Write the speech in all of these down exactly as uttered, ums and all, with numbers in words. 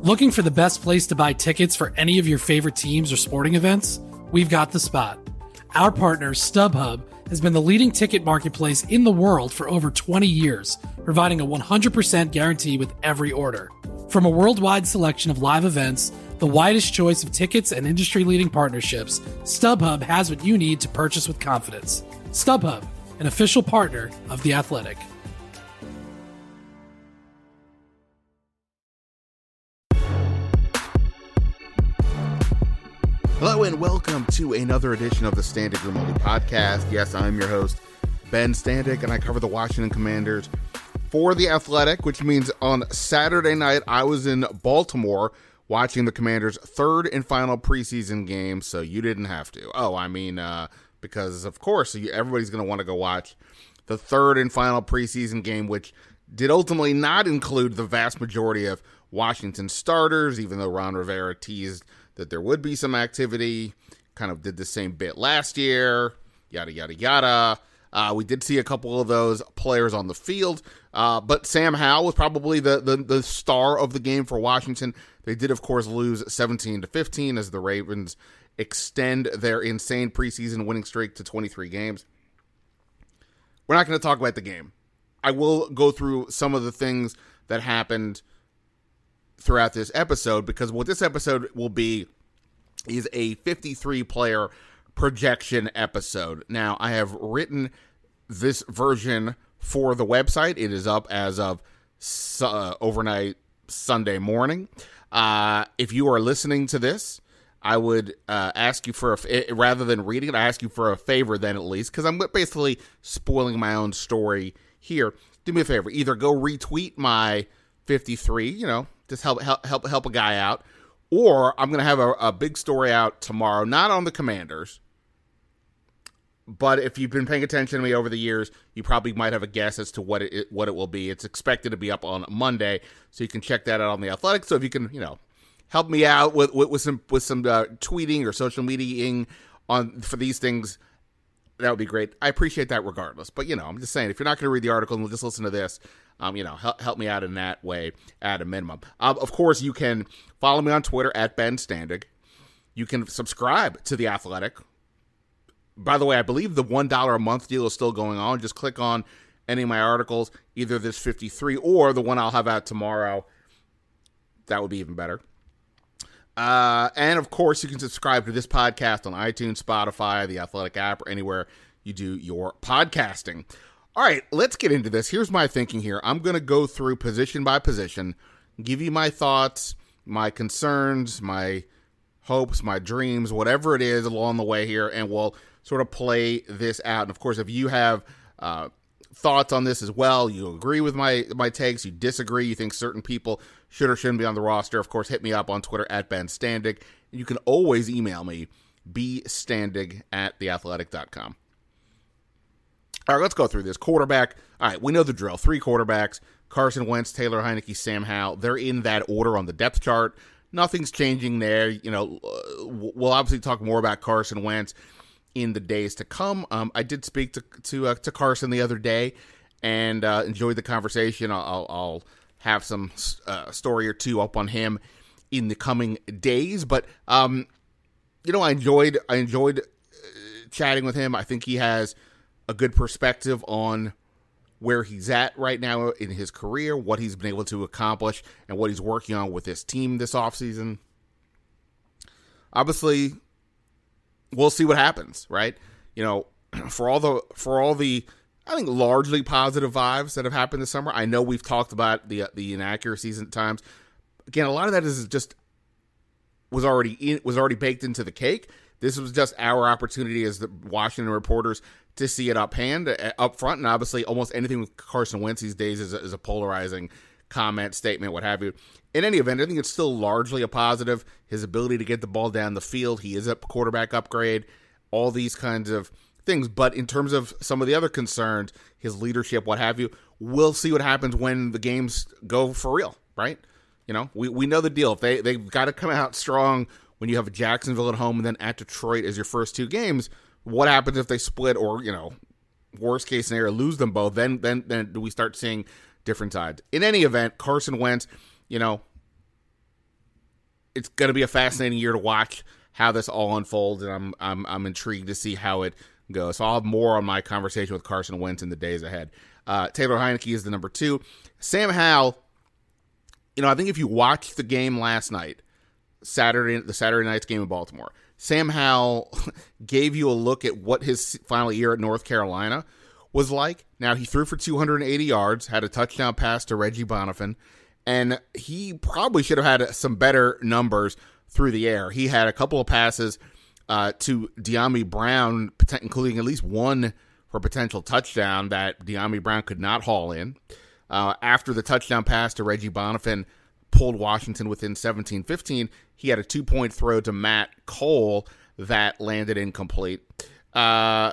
Looking for the best place to buy tickets for any of your favorite teams or sporting events? We've got the spot. Our partner, StubHub, has been the leading ticket marketplace in the world for over twenty years, providing a one hundred percent guarantee with every order. From a worldwide selection of live events, the widest choice of tickets and industry-leading partnerships, StubHub has what you need to purchase with confidence. StubHub, an official partner of The Athletic. Hello and welcome to another edition of the Standig Room Only podcast. Yes, I'm your host, Ben Standig, and I cover the Washington Commanders for The Athletic, which means on Saturday night I was in Baltimore watching the Commanders' third and final preseason game, so you didn't have to. Oh, I mean, uh, because of course everybody's going to want to go watch the third and final preseason game, which did ultimately not include the vast majority of Washington starters, even though Ron Rivera teased that there would be some activity, kind of did the same bit last year, yada, yada, yada. Uh, we did see a couple of those players on the field, uh, but Sam Howell was probably the, the, the star of the game for Washington. They did, of course, lose seventeen to fifteen as the Ravens extend their insane preseason winning streak to twenty-three games. We're not going to talk about the game. I will go through some of the things that happened throughout this episode, because what this episode will be is a fifty-three player projection episode. Now, I have written this version for the website. It is up as of uh, overnight Sunday morning. Uh, if you are listening to this, I would uh, ask you for a, rather than reading it, I ask you for a favor then at least, because I'm basically spoiling my own story here. Do me a favor, either go retweet my fifty-three, you know, just help help help help a guy out, or I'm going to have a, a big story out tomorrow, not on the Commanders, but if you've been paying attention to me over the years, you probably might have a guess as to what it what it will be. It's expected to be up on Monday, so you can check that out on The Athletic. So if you can, you know, help me out with with, with some with some uh, tweeting or social mediaing on for these things, that would be great. I appreciate that regardless. But, you know, I'm just saying, if you're not going to read the article and just listen to this, um, you know, help, help me out in that way at a minimum. Um, of course, you can follow me on Twitter at Ben Standig. You can subscribe to The Athletic. By the way, I believe the one dollar a month deal is still going on. Just click on any of my articles, either this fifty-three or the one I'll have out tomorrow. That would be even better. Uh, and, of course, you can subscribe to this podcast on iTunes, Spotify, the Athletic app, or anywhere you do your podcasting. All right, let's get into this. Here's my thinking here. I'm going to go through position by position, give you my thoughts, my concerns, my hopes, my dreams, whatever it is along the way here, and we'll sort of play this out. And, of course, if you have uh, thoughts on this as well, you agree with my, my takes, you disagree, you think certain people should or shouldn't be on the roster, of course, hit me up on Twitter at Ben Standig. You can always email me, bstandig at theathletic dot com. All right, let's go through this. Quarterback. All right, we know the drill. Three quarterbacks, Carson Wentz, Taylor Heinicke, Sam Howell. They're in that order on the depth chart. Nothing's changing there. You know, we'll obviously talk more about Carson Wentz in the days to come. Um, I did speak to to, uh, to Carson the other day and uh, enjoyed the conversation. I'll, I'll have some uh, story or two up on him in the coming days. But, um, you know, I enjoyed I enjoyed uh, chatting with him. I think he has a good perspective on where he's at right now in his career, what he's been able to accomplish, and what he's working on with his team this offseason. Obviously, we'll see what happens, right? You know, for all the for all the I think largely positive vibes that have happened this summer. I know we've talked about the the inaccuracies at times. Again, a lot of that is just was already in, was already baked into the cake. This was just our opportunity as the Washington reporters to see it up hand, up front, and obviously almost anything with Carson Wentz these days is a, is a polarizing comment, statement, what have you. In any event, I think it's still largely a positive. His ability to get the ball down the field, he is a quarterback upgrade, all these kinds of things. But in terms of some of the other concerns, his leadership, what have you, we'll see what happens when the games go for real, right? You know, we, we know the deal. If they, they've got to come out strong when you have Jacksonville at home and then at Detroit as your first two games. What happens if they split or, you know, worst case scenario, lose them both? Then, then, then do we start seeing different sides? In any event, Carson Wentz, you know, it's going to be a fascinating year to watch how this all unfolds, and I'm I'm I'm intrigued to see how it goes. So I'll have more on my conversation with Carson Wentz in the days ahead. Uh, Taylor Heinicke is the number two. Sam Howell, you know, I think if you watched the game last night, Saturday, the Saturday night's game in Baltimore, Sam Howell gave you a look at what his final year at North Carolina was like. Now, he threw for two hundred eighty yards, had a touchdown pass to Reggie Bonifant, and he probably should have had some better numbers through the air. He had a couple of passes uh, to Dyami Brown, including at least one for potential touchdown that Dyami Brown could not haul in. Uh, after the touchdown pass to Reggie Bonifant pulled Washington within seventeen fifteen, he had a two-point throw to Matt Cole that landed incomplete. Uh,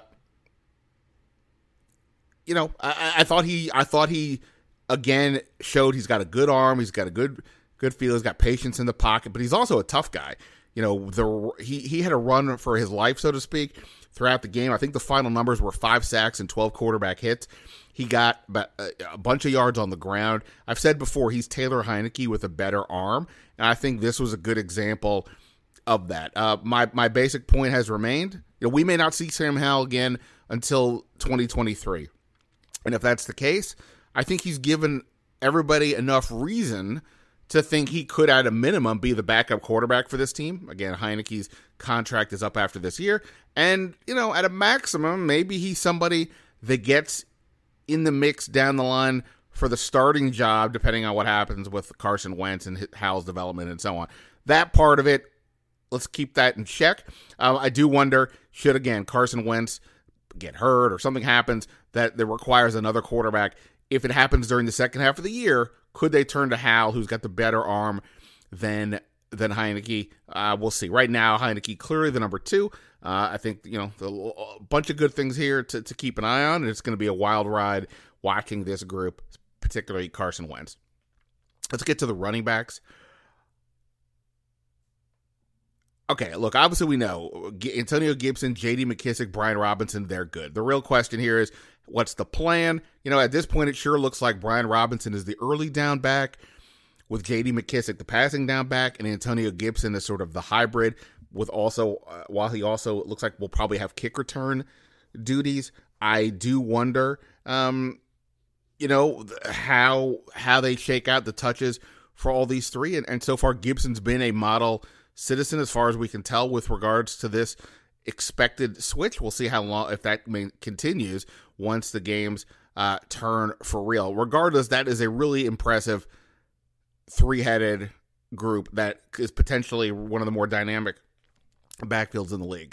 you know, I, I thought he, I thought he again showed he's got a good arm, he's got a good, good feel, he's got patience in the pocket, but he's also a tough guy. You know, the he he had a run for his life, so to speak, throughout the game. I think the final numbers were five sacks and twelve quarterback hits. He got a bunch of yards on the ground. I've said before, he's Taylor Heinicke with a better arm, and I think this was a good example of that. Uh, my my basic point has remained. You know, we may not see Sam Howell again until twenty twenty-three, and if that's the case, I think he's given everybody enough reason to think he could, at a minimum, be the backup quarterback for this team. Again, Heinicke's contract is up after this year, and you know, at a maximum, maybe he's somebody that gets in the mix down the line for the starting job, depending on what happens with Carson Wentz and Howell's development and so on. That part of it, let's keep that in check. Uh, I do wonder, should, again, Carson Wentz get hurt or something happens that, that requires another quarterback, if it happens during the second half of the year, could they turn to Howell, who's got the better arm than than Heinicke? Uh, we'll see. Right now, Heinicke clearly the number two. Uh, I think, you know, the, a bunch of good things here to, to keep an eye on, and it's going to be a wild ride watching this group, particularly Carson Wentz. Let's get to the running backs. Okay, look, obviously we know Antonio Gibson, J D McKissic, Brian Robinson, they're good. The real question here is, what's the plan? You know, at this point, it sure looks like Brian Robinson is the early down back, with J D McKissic the passing down back, and Antonio Gibson is sort of the hybrid, with also, uh, while he also looks like we'll probably have kick return duties. I do wonder, um, you know, how how they shake out the touches for all these three. And, and so far, Gibson's been a model citizen as far as we can tell with regards to this expected switch. We'll see how long, if that may, continues once the games uh, turn for real. Regardless, that is a really impressive three-headed group that is potentially one of the more dynamic backfields in the league.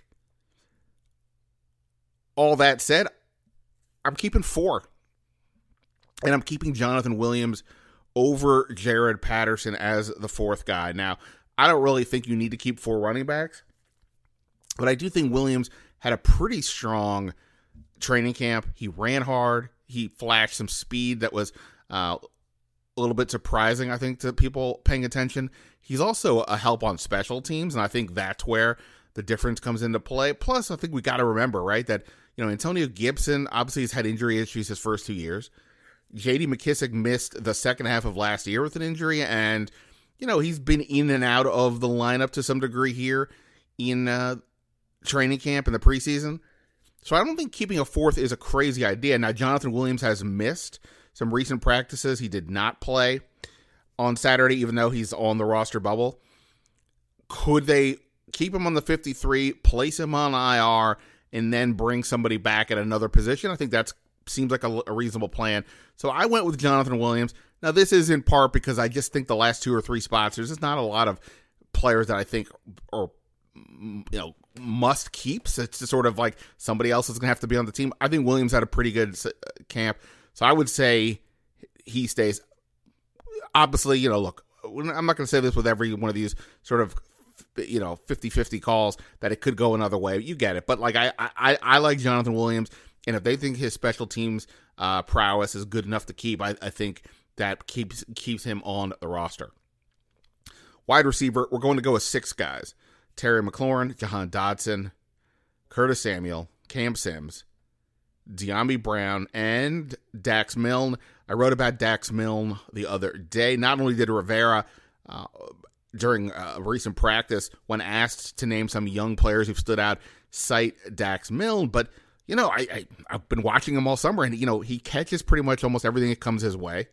All that said, I'm keeping four. And I'm keeping Jonathan Williams over Jared Patterson as the fourth guy. Now, I don't really think you need to keep four running backs, but I do think Williams had a pretty strong training camp. He ran hard. He flashed some speed that was uh, a little bit surprising, I think, to people paying attention. He's also a help on special teams, and I think that's where the difference comes into play. Plus, I think we got to remember, right, that, you know, Antonio Gibson obviously has had injury issues his first two years. J D McKissic missed the second half of last year with an injury, and, you know, he's been in and out of the lineup to some degree here in uh, training camp in the preseason. So I don't think keeping a fourth is a crazy idea. Now, Jonathan Williams has missed some recent practices. He did not play on Saturday, even though he's on the roster bubble. Could they keep him on the fifty-three, place him on I R, and then bring somebody back at another position? I think that seems like a, a reasonable plan. So I went with Jonathan Williams. Now, this is in part because I just think the last two or three spots, there's just not a lot of players that I think are, you know, must keeps. It's just sort of like somebody else is going to have to be on the team. I think Williams had a pretty good camp. So I would say he stays. Obviously, you know, look, I'm not going to say this with every one of these sort of, you know, fifty-fifty calls that it could go another way. You get it. But, like, I I, I like Jonathan Williams, and if they think his special teams uh, prowess is good enough to keep, I, I think that keeps keeps him on the roster. Wide receiver, we're going to go with six guys. Terry McLaurin, Jahan Dotson, Curtis Samuel, Cam Sims, Dyami Brown, and Dax Milne. I wrote about Dax Milne the other day. Not only did Rivera uh, during a recent practice when asked to name some young players who've stood out, cite Dax Milne. But, you know, I, I, I've been watching him all summer, and, you know, he catches pretty much almost everything that comes his way.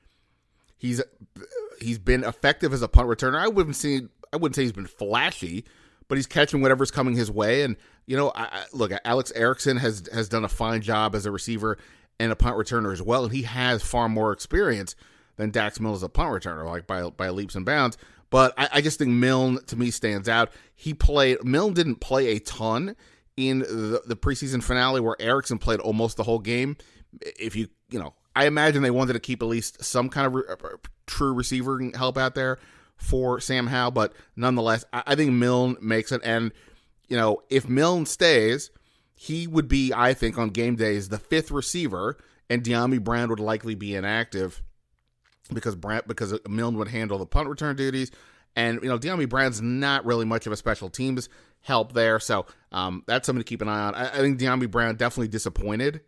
He's he's been effective as a punt returner. I wouldn't say I wouldn't say he's been flashy, but he's catching whatever's coming his way. And, you know, I, I, look, Alex Erickson has has done a fine job as a receiver and a punt returner as well, and he has far more experience than Dax Milne as a punt returner, like by by leaps and bounds. But I, I just think Milne, to me, stands out. He played Milne didn't play a ton in the, the preseason finale, where Erickson played almost the whole game. If you, you know, I imagine they wanted to keep at least some kind of re- true receiver help out there for Sam Howell, but nonetheless, I, I think Milne makes it. And, you know, if Milne stays, he would be, I think, on game days, the fifth receiver, and Dyami Brown would likely be inactive because Brant, because Milne would handle the punt return duties. And, you know, Dyami Brown's not really much of a special teams help there. So um, that's something to keep an eye on. I, I think Dyami Brown definitely disappointed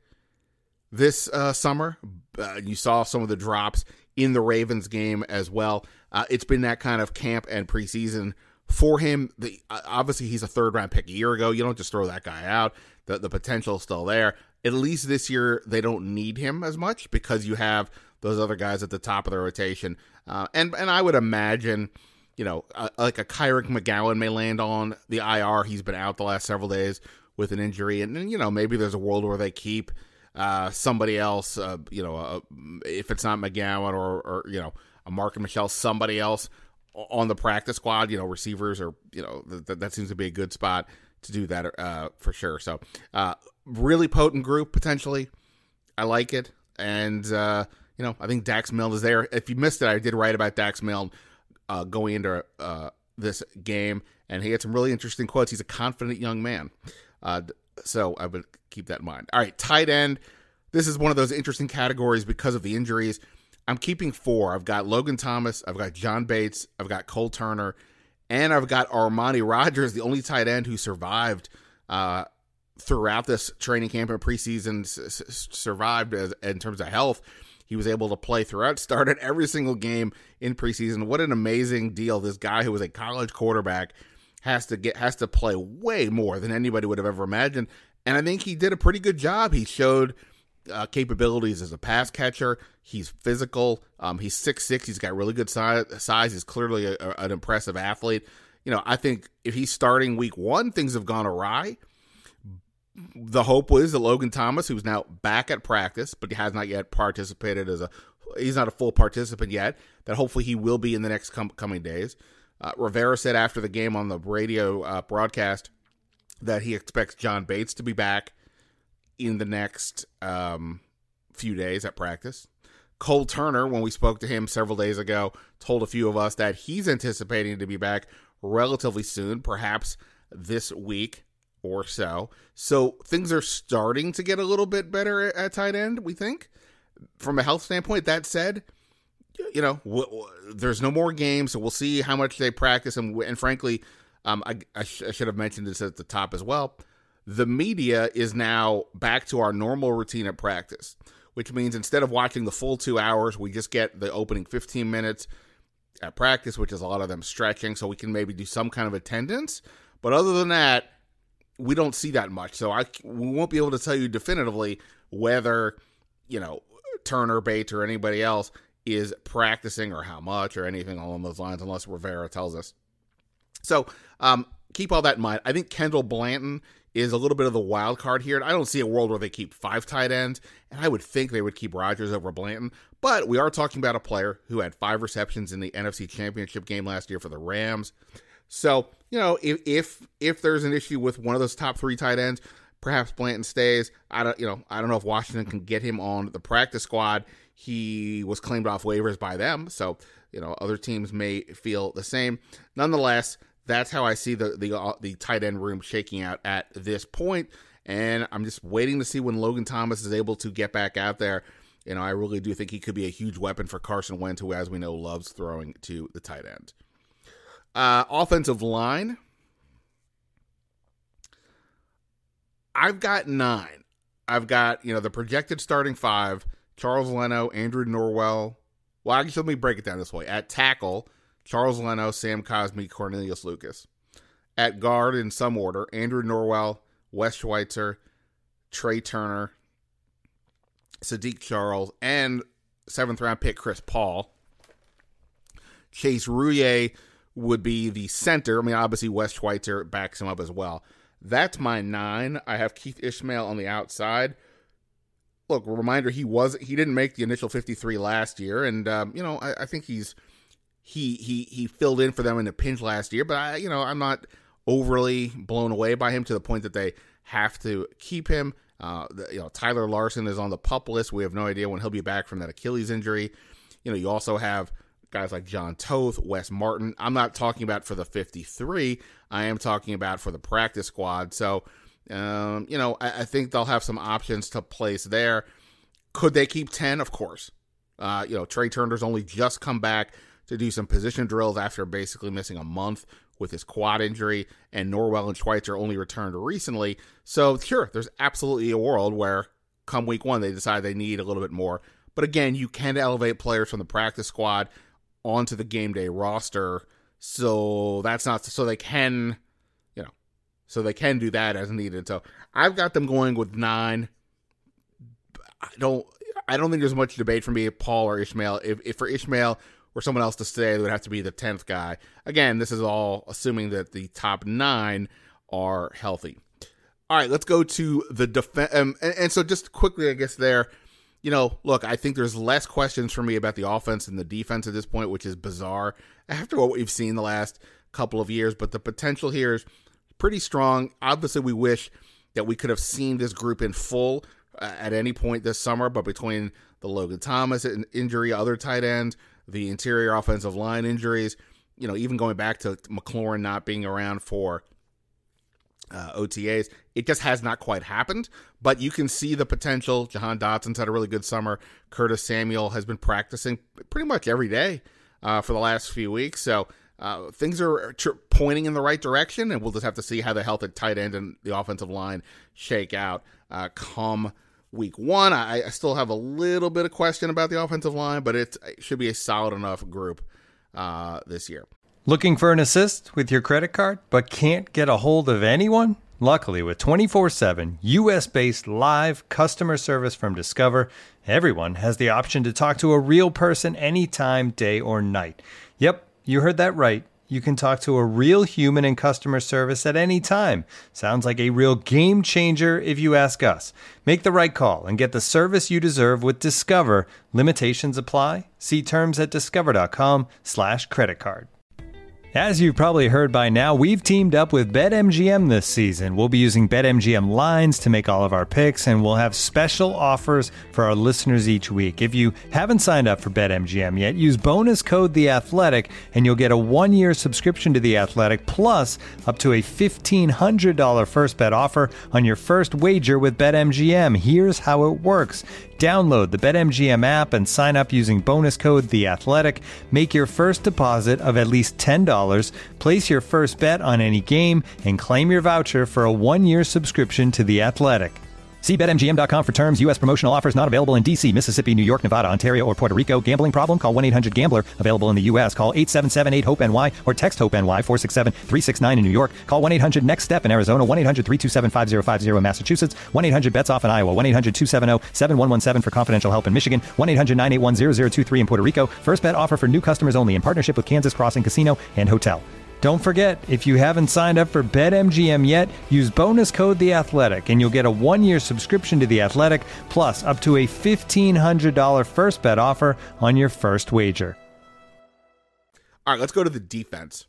this uh, summer. Uh, you saw some of the drops in the Ravens game as well. Uh, it's been that kind of camp and preseason for him. The, uh, obviously, he's a third-round pick a year ago. You don't just throw that guy out. The, the potential is still there. At least this year, they don't need him as much because you have those other guys at the top of the rotation. Uh, and, and I would imagine, you know, uh, like a Kyrick McGowan may land on the I R. He's been out the last several days with an injury. And, and you know, maybe there's a world where they keep Uh, somebody else, uh, you know, uh, if it's not McGowan or, or you know, a Mark and Michelle, somebody else on the practice squad, you know, receivers, or, you know, th- that seems to be a good spot to do that uh, for sure. So, uh, really potent group, potentially. I like it. And, uh, you know, I think Dax Milne is there. If you missed it, I did write about Dax Milne uh, going into uh, this game, and he had some really interesting quotes. He's a confident young man. Uh, So I would keep that in mind. All right, tight end. This is one of those interesting categories because of the injuries. I'm keeping four. I've got Logan Thomas, I've got John Bates, I've got Cole Turner, and I've got Armani Rogers, the only tight end who survived uh, throughout this training camp and preseason, s- s- survived as, in terms of health. He was able to play throughout, started every single game in preseason. What an amazing deal. This guy who was a college quarterback has to get has to play way more than anybody would have ever imagined. And I think he did a pretty good job. He showed uh, capabilities as a pass catcher. He's physical. Um, he's six foot six. He's got really good size. size. He's clearly a, a, an impressive athlete. You know, I think if he's starting week one, things have gone awry. The hope was that Logan Thomas, who's now back at practice, but he has not yet participated as a, he's not a full participant yet, that hopefully he will be in the next com- coming days. Uh, Rivera said after the game on the radio uh, broadcast that he expects John Bates to be back in the next um, few days at practice. Cole Turner, when we spoke to him several days ago, told a few of us that he's anticipating to be back relatively soon, perhaps this week or so. So things are starting to get a little bit better at tight end, we think, from a health standpoint. That said, you know, w- w- there's no more games, so we'll see how much they practice. And, w- and frankly, um, I, I, sh- I should have mentioned this at the top as well. The media is now back to our normal routine at practice, which means instead of watching the full two hours, we just get the opening fifteen minutes at practice, which is a lot of them stretching, so we can maybe do some kind of attendance. But other than that, we don't see that much. So I we won't be able to tell you definitively whether, you know, Turner, Bates, or anybody else is practicing or how much or anything along those lines, unless Rivera tells us. So um, keep all that in mind. I think Kendall Blanton is a little bit of the wild card here. I don't see a world where they keep five tight ends, and I would think they would keep Rogers over Blanton. But we are talking about a player who had five receptions in the N F C Championship game last year for the Rams. So, you know, if if if there's an issue with one of those top three tight ends, perhaps Blanton stays. I don't, you know, I don't know if Washington can get him on the practice squad. He was claimed off waivers by them, so you know other teams may feel the same. Nonetheless, that's how I see the the uh, the tight end room shaking out at this point, and I'm just waiting to see when Logan Thomas is able to get back out there. You know, I really do think he could be a huge weapon for Carson Wentz, who, as we know, loves throwing to the tight end. Uh, offensive line, I've got nine. I've got, you know, the projected starting five: Charles Leno, Andrew Norwell. Well, actually, let me break it down this way. At tackle, Charles Leno, Sam Cosmi, Cornelius Lucas. At guard, in some order, Andrew Norwell, Wes Schweitzer, Trey Turner, Sadiq Charles, and seventh round pick Chris Paul. Chase Rouillet would be the center. I mean, obviously Wes Schweitzer backs him up as well. That's my nine. I have Keith Ishmael on the outside. Look, a reminder, he was he didn't make the initial fifty-three last year, and um, you know, I, I think he's he he he filled in for them in a pinch last year. But I, you know, I'm not overly blown away by him to the point that they have to keep him. Uh, the, you know, Tyler Larson is on the PUP list. We have no idea when he'll be back from that Achilles injury. You know, you also have guys like John Toth, Wes Martin. I'm not talking about for the fifty-three. I am talking about for the practice squad. So, um, you know, I, I think they'll have some options to place there. Could they keep ten? Of course. Uh, you know, Trey Turner's only just come back to do some position drills after basically missing a month with his quad injury, and Norwell and Schweitzer only returned recently. So, sure, there's absolutely a world where come week one they decide they need a little bit more. But again, you can elevate players from the practice squad onto the game day roster, so that's not so they can, you know, so they can do that as needed. So I've got them going with nine. I don't, I don't think there's much debate for me, Paul or Ishmael. If, if for Ishmael or someone else to stay, it would have to be the tenth guy. Again, this is all assuming that the top nine are healthy. All right, let's go to the defense. Um, and, and so just quickly, I guess there. You know, look, I think there's less questions for me about the offense than the defense at this point, which is bizarre after what we've seen the last couple of years. But the potential here is pretty strong. Obviously, we wish that we could have seen this group in full uh, at any point this summer. But between the Logan Thomas injury, other tight ends, the interior offensive line injuries, you know, even going back to McLaurin not being around for Uh, O T As, it just has not quite happened, but you can see the potential. Jahan Dotson's had a really good summer. Curtis Samuel has been practicing pretty much every day uh, for the last few weeks, so uh, things are tr- pointing in the right direction, and we'll just have to see how the health at tight end and the offensive line shake out uh, come week one. I, I still have a little bit of question about the offensive line, but it, it should be a solid enough group uh, this year. Looking for an assist with your credit card, but can't get a hold of anyone? Luckily, with twenty-four seven U S-based live customer service from Discover, everyone has the option to talk to a real person anytime, day or night. Yep, you heard that right. You can talk to a real human in customer service at any time. Sounds like a real game changer if you ask us. Make the right call and get the service you deserve with Discover. Limitations apply. See terms at discover.com slash credit card. As you've probably heard by now, we've teamed up with BetMGM this season. We'll be using BetMGM lines to make all of our picks, and we'll have special offers for our listeners each week. If you haven't signed up for BetMGM yet, use bonus code The Athletic, and you'll get a one-year subscription to The Athletic, plus up to a fifteen hundred dollars first bet offer on your first wager with BetMGM. Here's how it works. Download the BetMGM app and sign up using bonus code The Athletic. Make your first deposit of at least ten dollars. Place your first bet on any game and claim your voucher for a one-year subscription to The Athletic. See Bet M G M dot com for terms. U S promotional offers not available in D C, Mississippi, New York, Nevada, Ontario, or Puerto Rico. Gambling problem? Call one eight hundred gambler. Available in the U S. Call eight seven seven eight hope N Y or text HOPE-NY four six seven three six nine in New York. Call one eight hundred next step in Arizona. one eight hundred three two seven five zero five zero in Massachusetts. one eight hundred bets off in Iowa. one eight hundred two seven zero seven one one seven for confidential help in Michigan. one eight hundred nine eight one zero zero two three in Puerto Rico. First bet offer for new customers only in partnership with Kansas Crossing Casino and Hotel. Don't forget, if you haven't signed up for BetMGM yet, use bonus code The Athletic, and you'll get a one-year subscription to The Athletic, plus up to a fifteen hundred dollars first bet offer on your first wager. All right, let's go to the defense.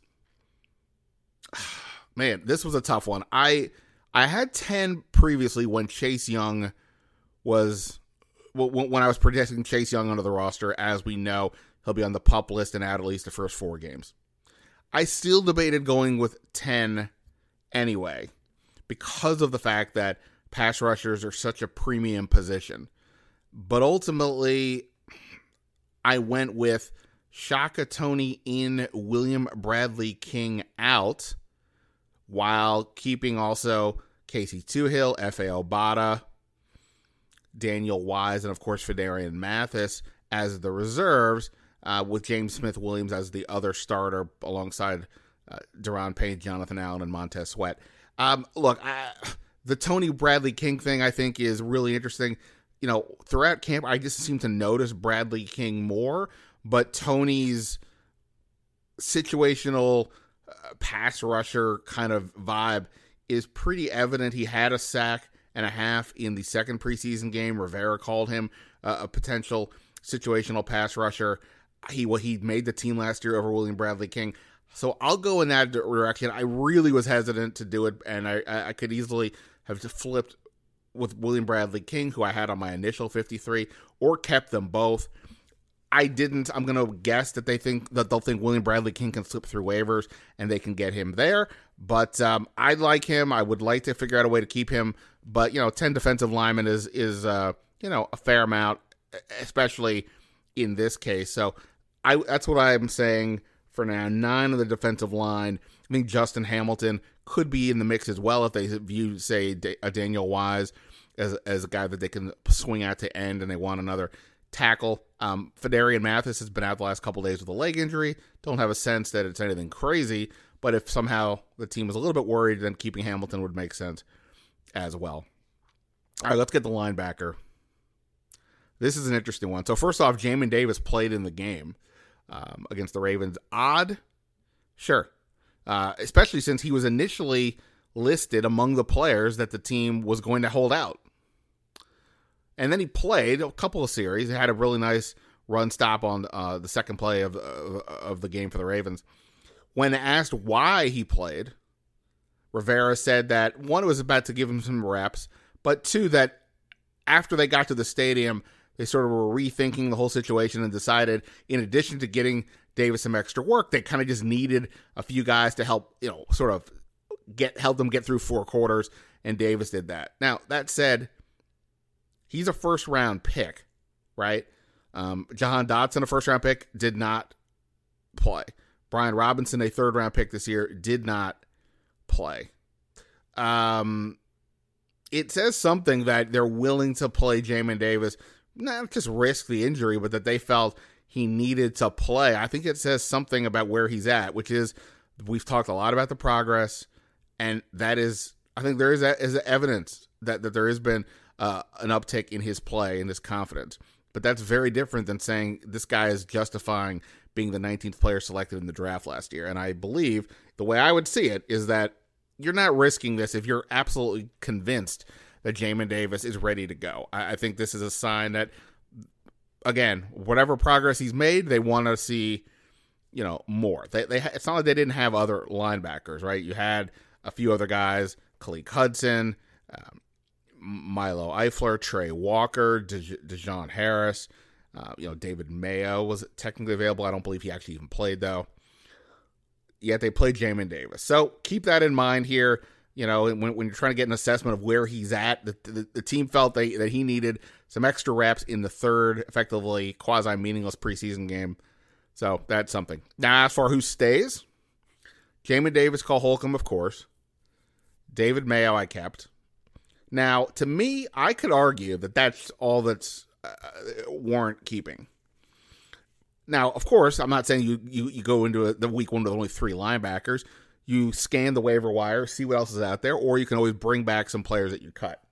Man, this was a tough one. I I had ten previously when Chase Young was, when I was projecting Chase Young onto the roster. As we know, he'll be on the PUP list and out at least the first four games. I still debated going with ten anyway because of the fact that pass rushers are such a premium position. But ultimately, I went with Shaka Toney in, William Bradley King out, while keeping also Casey Toohill, F A Obata, Daniel Wise, and of course Fedarian Mathis as the reserves. uh, with James Smith-Williams as the other starter alongside uh, Deron Payne, Jonathan Allen, and Montez Sweat. Um, look, I, the Tony Bradley King thing I think is really interesting. You know, throughout camp, I just seem to notice Bradley King more, but Tony's situational uh, pass rusher kind of vibe is pretty evident. He had a sack and a half in the second preseason game. Rivera called him uh, a potential situational pass rusher. He well, he made the team last year over William Bradley King. So I'll go in that direction. I really was hesitant to do it, and I, I could easily have flipped with William Bradley King, who I had on my initial fifty-three, or kept them both. I didn't. I'm going to guess that they think that they'll think William Bradley King can slip through waivers and they can get him there. But um, I like him. I would like to figure out a way to keep him. But, you know, ten defensive linemen is, is uh, you know, a fair amount, especially in this case. So I that's what I'm saying for now. Nine of the defensive line. I think Justin Hamilton could be in the mix as well if they view, say, a Daniel Wise as, as a guy that they can swing out to end and they want another tackle. Um, Fedarian Mathis has been out the last couple days with a leg injury. Don't have a sense that it's anything crazy, but if somehow the team is a little bit worried, then keeping Hamilton would make sense as well. All right, let's get the linebacker. This is an interesting one. So first off, Jamin Davis played in the game um, against the Ravens. Odd? Sure. Uh, especially since he was initially listed among the players that the team was going to hold out. And then he played a couple of series. He had a really nice run stop on uh, the second play of, of of the game for the Ravens. When asked why he played, Rivera said that, one, it was about to give him some reps, but two, that after they got to the stadium, they sort of were rethinking the whole situation and decided, in addition to getting Davis some extra work, they kind of just needed a few guys to help, you know, sort of get help them get through four quarters, and Davis did that. Now, that said, he's a first-round pick, right? Um, Jahan Dotson, a first-round pick, did not play. Brian Robinson, a third-round pick this year, did not play. Um, it says something that they're willing to play Jamin Davis, not just risk the injury, but that they felt he needed to play. I think it says something about where he's at, which is, we've talked a lot about the progress, and that is, I think there is, a, is evidence that, that there has been Uh, an uptick in his play and his confidence. But that's very different than saying this guy is justifying being the nineteenth player selected in the draft last year. And I believe the way I would see it is that you're not risking this if you're absolutely convinced that Jamin Davis is ready to go. I, I think this is a sign that, again, whatever progress he's made, they want to see, you know, more. They, they, it's not like they didn't have other linebackers, right? You had a few other guys, Khaleke Hudson, um, Milo Eifler, Trey Walker, De- Dejon Harris, uh, you know, David Mayo was technically available. I don't believe he actually even played, though. Yet they played Jamin Davis. So keep that in mind here. You know, when, when you're trying to get an assessment of where he's at, the, the, the team felt they, that he needed some extra reps in the third, effectively quasi-meaningless preseason game. So that's something. Now, as for who stays, Jamin Davis, Cole Holcomb, of course. David Mayo I kept. Now, to me, I could argue that that's all that's uh, warrant keeping. Now, of course, I'm not saying you you, you go into a, the week one with only three linebackers. You scan the waiver wire, see what else is out there, or you can always bring back some players that you cut.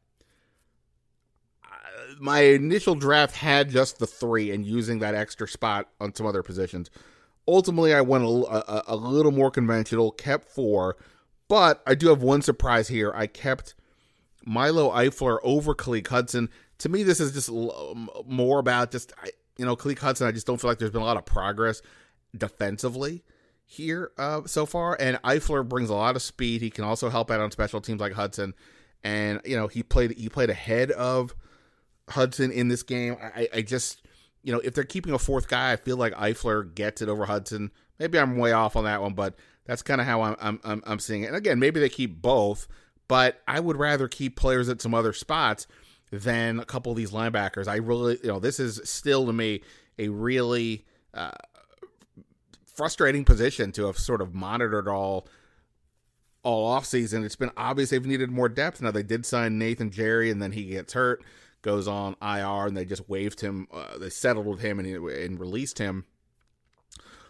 Uh, my initial draft had just the three and using that extra spot on some other positions. Ultimately, I went a, a, a little more conventional, kept four, but I do have one surprise here. I kept Milo Eifler over Khaleke Hudson. To me, this is just more about just, you know, Khaleke Hudson, I just don't feel like there's been a lot of progress defensively here uh, so far. And Eifler brings a lot of speed. He can also help out on special teams like Hudson. And, you know, he played he played ahead of Hudson in this game. I, I just, you know, if they're keeping a fourth guy, I feel like Eifler gets it over Hudson. Maybe I'm way off on that one, but that's kind of how I'm, I'm, I'm, I'm seeing it. And again, maybe they keep both. But I would rather keep players at some other spots than a couple of these linebackers. I really, you know, this is still to me a really uh, frustrating position to have sort of monitored all all offseason. It's been obvious they've needed more depth. Now, they did sign Nathan Jerry, and then he gets hurt, goes on I R, and they just waived him. Uh, they settled with him and, and released him.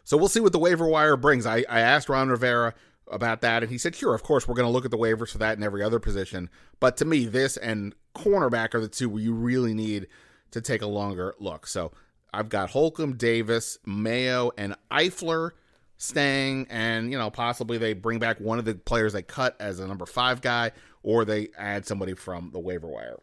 So we'll see what the waiver wire brings. I, I asked Ron Rivera about that, and he said, sure, of course, we're going to look at the waivers for that and every other position. But to me, this and cornerback are the two where you really need to take a longer look. So I've got Holcomb, Davis, Mayo, and Eifler staying, and, you know, possibly they bring back one of the players they cut as a number five guy, or they add somebody from the waiver wire.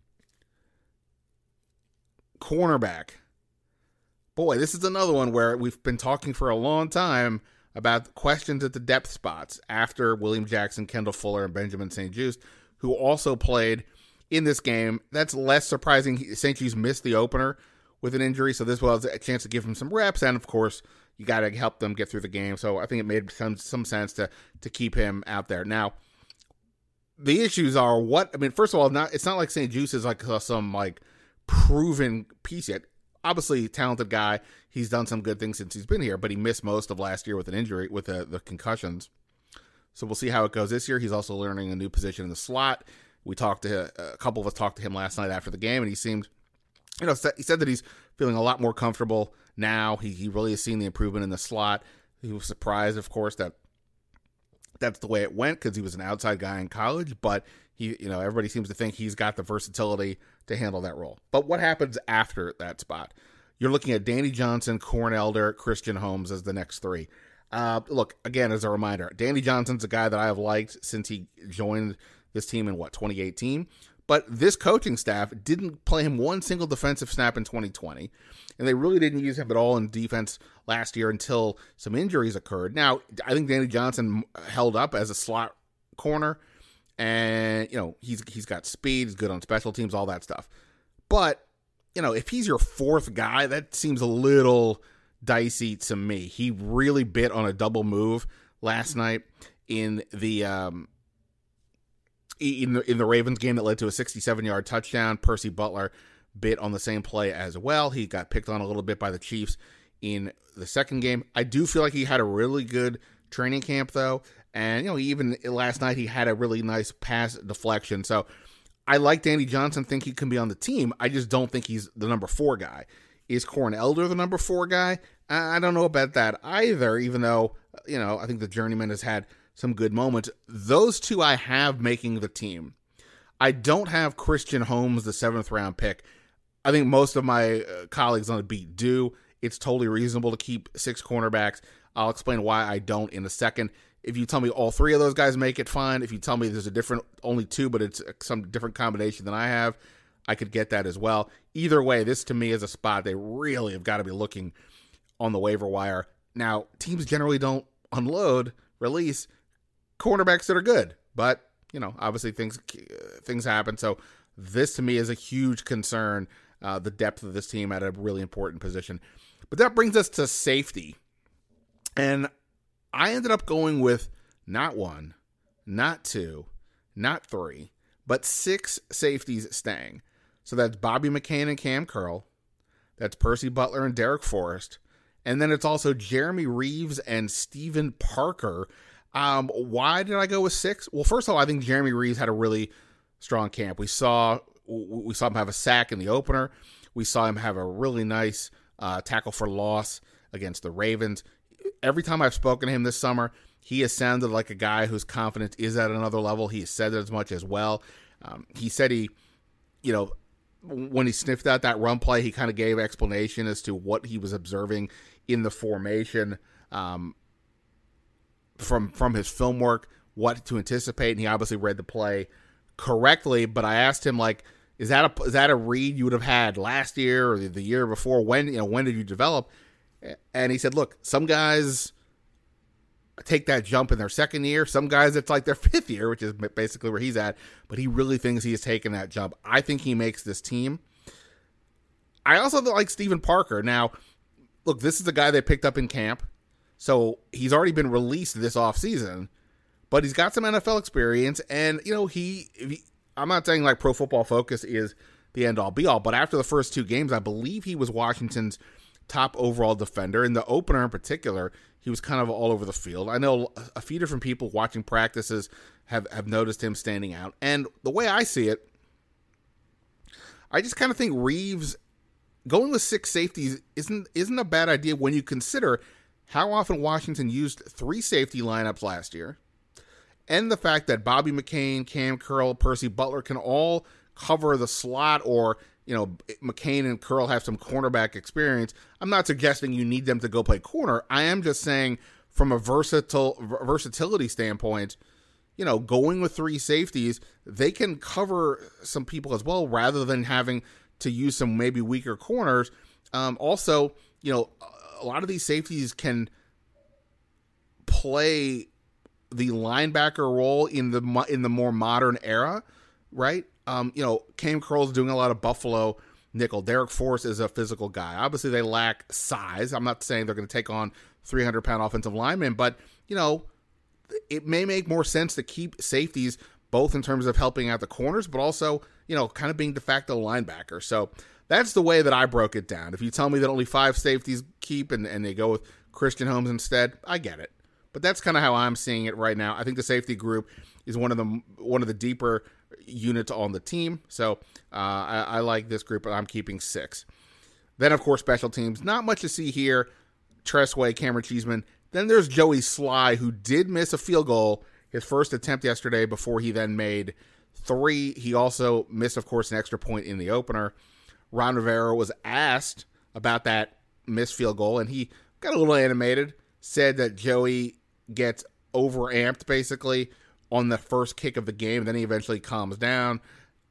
Cornerback. Boy, this is another one where we've been talking for a long time about questions at the depth spots after William Jackson, Kendall Fuller, and Benjamin Saint-Juste, who also played in this game. That's less surprising. Saint-Juste missed the opener with an injury, so this was a chance to give him some reps, and of course, you got to help them get through the game. So I think it made some some sense to to keep him out there. Now, the issues are what I mean. First of all, not it's not like Saint-Juste is like uh, some like proven piece yet. Obviously, talented guy. He's done some good things since he's been here, but he missed most of last year with an injury, with the, the concussions. So we'll see how it goes this year. He's also learning a new position in the slot. We talked to a couple of us talked to him last night after the game, and he seemed, you know, he said that he's feeling a lot more comfortable now. He he really has seen the improvement in the slot. He was surprised, of course, that that's the way it went because he was an outside guy in college, but he, you know, everybody seems to think he's got the versatility to handle that role. But what happens after that spot? You're looking at Danny Johnson, Corn Elder, Christian Holmes as the next three. Uh, look, again, as a reminder, Danny Johnson's a guy that I have liked since he joined this team in, what, twenty eighteen? But this coaching staff didn't play him one single defensive snap in twenty twenty, and they really didn't use him at all in defense last year until some injuries occurred. Now, I think Danny Johnson held up as a slot corner, and, you know, he's he's got speed, he's good on special teams, all that stuff. But, you know, if he's your fourth guy, that seems a little dicey to me. He really bit on a double move last night in the um, in the in the Ravens game that led to a sixty-seven-yard touchdown. Percy Butler bit on the same play as well. He got picked on a little bit by the Chiefs in the second game. I do feel like he had a really good training camp, though. And, you know, even last night he had a really nice pass deflection. So I like Danny Johnson, think he can be on the team. I just don't think he's the number four guy. Is Corn Elder the number four guy? I don't know about that either, even though, you know, I think the journeyman has had some good moments. Those two I have making the team. I don't have Christian Holmes, the seventh round pick. I think most of my uh, colleagues on the beat do. It's totally reasonable to keep six cornerbacks. I'll explain why I don't in a second. If you tell me all three of those guys make it, fine. If you tell me there's a different, only two, but it's some different combination than I have, I could get that as well. Either way, this to me is a spot they really have got to be looking on the waiver wire. Now, teams generally don't unload, release cornerbacks that are good, but, you know, obviously things things happen. So this to me is a huge concern, uh, the depth of this team at a really important position. But that brings us to safety. And I ended up going with not one, not two, not three, but six safeties staying. So that's Bobby McCain and Cam Curl. That's Percy Butler and Derek Forrest. And then it's also Jeremy Reeves and Stephen Parker. Um, why did I go with six? Well, first of all, I think Jeremy Reeves had a really strong camp. We saw we saw him have a sack in the opener. We saw him have a really nice uh, tackle for loss against the Ravens. Every time I've spoken to him this summer, he has sounded like a guy whose confidence is at another level. He has said it as much as well. Um, he said he, you know, when he sniffed out that run play, he kind of gave explanation as to what he was observing in the formation um, from from his film work, what to anticipate, and he obviously read the play correctly. But I asked him, like, is that a is that a read you would have had last year or the, the year before? When you know when did you develop? And he said, look, some guys take that jump in their second year. Some guys, it's like their fifth year, which is basically where he's at. But he really thinks he has taken that jump. I think he makes this team. I also like Stephen Parker. Now, look, this is the guy they picked up in camp. So he's already been released this offseason. But he's got some N F L experience. And, you know, he, he I'm not saying like Pro Football Focus is the end-all, be-all. But after the first two games, I believe he was Washington's top overall defender. In the opener in particular, he was kind of all over the field. I know a few different people watching practices have, have noticed him standing out. And the way I see it, I just kind of think Reeves going with six safeties isn't isn't a bad idea when you consider how often Washington used three safety lineups last year, and the fact that Bobby McCain, Cam Curl, Percy Butler can all cover the slot, or, you know, McCain and Curl have some cornerback experience. I'm not suggesting you need them to go play corner. I am just saying from a versatile versatility standpoint, you know, going with three safeties, they can cover some people as well, rather than having to use some maybe weaker corners. Um, also, you know, a lot of these safeties can play the linebacker role in the in the more modern era, right? Um, you know, Cam Curl's doing a lot of Buffalo nickel. Derek Force is a physical guy. Obviously, they lack size. I'm not saying they're going to take on three hundred pound offensive linemen, but, you know, it may make more sense to keep safeties, both in terms of helping out the corners, but also, you know, kind of being de facto linebacker. So that's the way that I broke it down. If you tell me that only five safeties keep and, and they go with Christian Holmes instead, I get it. But that's kind of how I'm seeing it right now. I think the safety group is one of the one of the deeper units on the team. So uh, I, I like this group, but I'm keeping six. Then, of course, special teams. Not much to see here. Tressway, Cameron Cheeseman. Then there's Joey Sly, who did miss a field goal, his first attempt yesterday, before he then made three. He also missed, of course, an extra point in the opener. Ron Rivera was asked about that missed field goal, and he got a little animated, said that Joey gets overamped, basically, on the first kick of the game. Then he eventually calms down.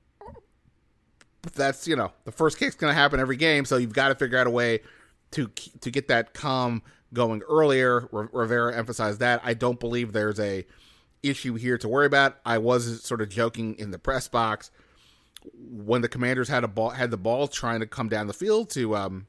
But that's, you know, the first kick's going to happen every game, so you've got to figure out a way to to get that calm going earlier. Rivera emphasized that. I don't believe there's a issue here to worry about. I was sort of joking in the press box when the Commanders had a ball, had the ball trying to come down the field to um,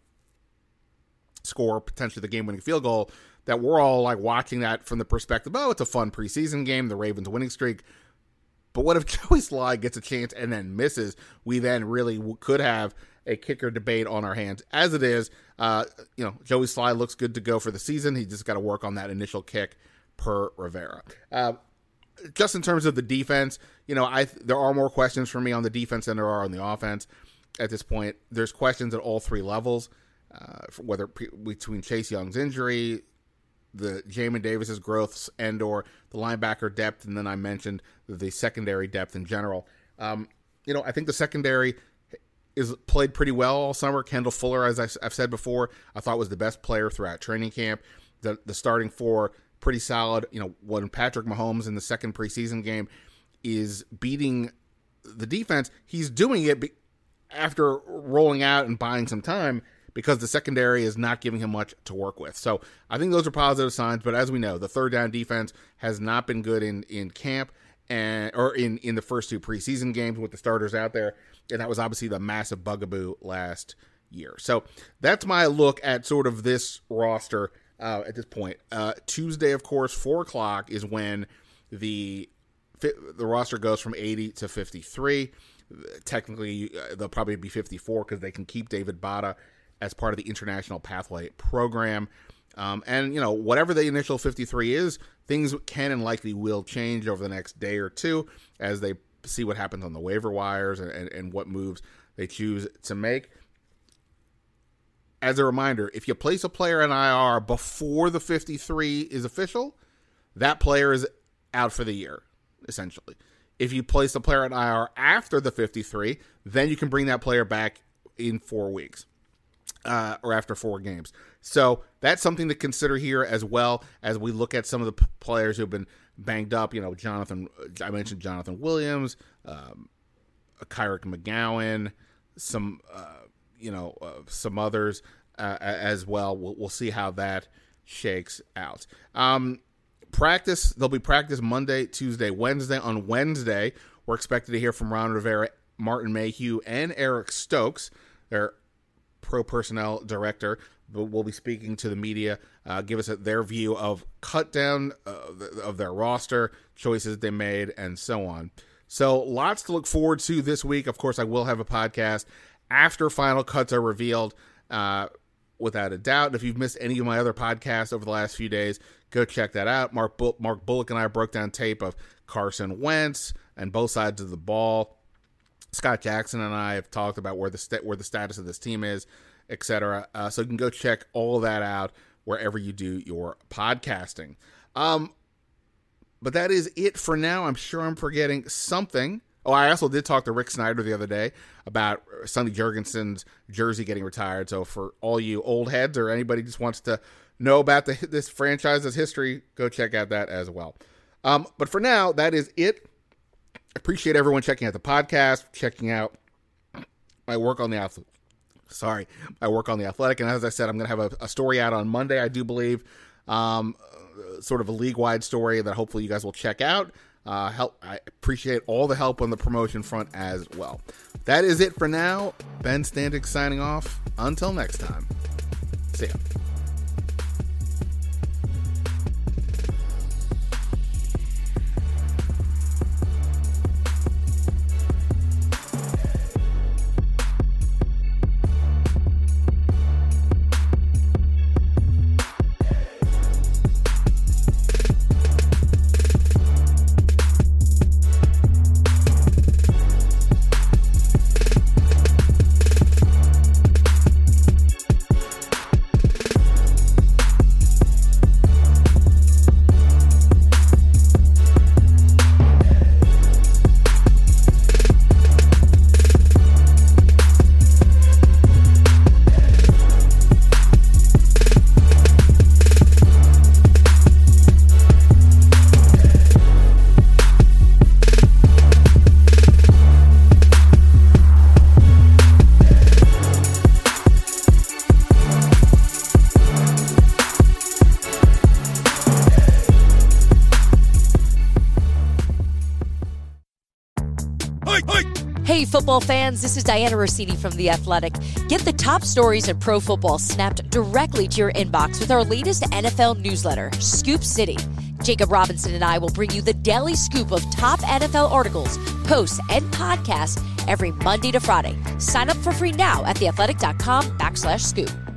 score potentially the game-winning field goal, that we're all like watching that from the perspective, oh, it's a fun preseason game, the Ravens winning streak. But what if Joey Sly gets a chance and then misses? We then really could have a kicker debate on our hands. As it is, uh, you know, Joey Sly looks good to go for the season. He just got to work on that initial kick per Rivera. Uh, just in terms of the defense, you know, I there are more questions for me on the defense than there are on the offense at this point. There's questions at all three levels, uh, whether pre- between Chase Young's injury, the Jamin Davis's growth, and or the linebacker depth, and then I mentioned the secondary depth in general. Um, you know, I think the secondary is played pretty well all summer. Kendall Fuller, as I've said before, I thought was the best player throughout training camp. The the starting four, pretty solid. You know, when Patrick Mahomes in the second preseason game is beating the defense, he's doing it be- after rolling out and buying some time, because the secondary is not giving him much to work with. So I think those are positive signs. But as we know, the third down defense has not been good in, in camp and or in, in the first two preseason games with the starters out there. And that was obviously the massive bugaboo last year. So that's my look at sort of this roster uh, at this point. Uh, Tuesday, of course, four o'clock is when the the roster goes from eighty to fifty-three. Technically, uh, they'll probably be fifty-four because they can keep David Bada as part of the International Pathway Program. Um, and, you know, whatever the initial fifty-three is, things can and likely will change over the next day or two as they see what happens on the waiver wires and, and, and what moves they choose to make. As a reminder, if you place a player in I R before the fifty-three is official, that player is out for the year, essentially. If you place a player in I R after the fifty-three, then you can bring that player back in four weeks. Uh, or after four games. So that's something to consider here, as well as we look at some of the p- players who have been banged up. You know, Jonathan, I mentioned Jonathan Williams, um, Kyrick McGowan, some, uh, you know, uh, some others uh, as well. well. We'll see how that shakes out. Um, practice, there'll be practice Monday, Tuesday, Wednesday. On Wednesday, we're expected to hear from Ron Rivera, Martin Mayhew, and Eric Stokes. They're pro personnel director, but will be speaking to the media, uh, give us a, their view of cut down uh, of their roster, choices they made, and so on. So lots to look forward to this week. Of course, I will have a podcast after final cuts are revealed, uh, without a doubt. If you've missed any of my other podcasts over the last few days, go check that out. Mark, Bull- Mark Bullock and I broke down tape of Carson Wentz and both sides of the ball. Scott Jackson and I have talked about where the st- where the status of this team is, et cetera. Uh, so you can go check all of that out. wherever you do your podcasting. Um, but that is it for now. I'm sure I'm forgetting something. Oh, I also did talk to Rick Snyder the other day about Sonny Jurgensen's jersey getting retired. So for all you old heads or anybody who just wants to know about the, this franchise's history, go check out that as well. Um, but for now, that is it. Appreciate everyone checking out the podcast, checking out my work on the Athletic. Sorry, my work on the Athletic. And as I said, I'm going to have a, a story out on Monday, I do believe, um, sort of a league-wide story that hopefully you guys will check out. Uh, help. I appreciate all the help on the promotion front as well. That is it for now. Ben Standig signing off. Until next time. See ya. Hey, football fans, this is Diana Rossini from The Athletic. Get the top stories in pro football snapped directly to your inbox with our latest N F L newsletter, Scoop City. Jacob Robinson and I will bring you the daily scoop of top N F L articles, posts, and podcasts every Monday to Friday. Sign up for free now at theathletic.com backslash scoop.